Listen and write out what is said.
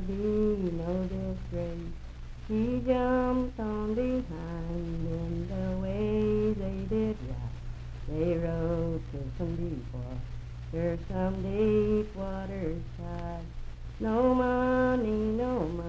be no disgrace. He jumped on behind in the way they did ride. They rode to some deep water, some deep water side. No money, no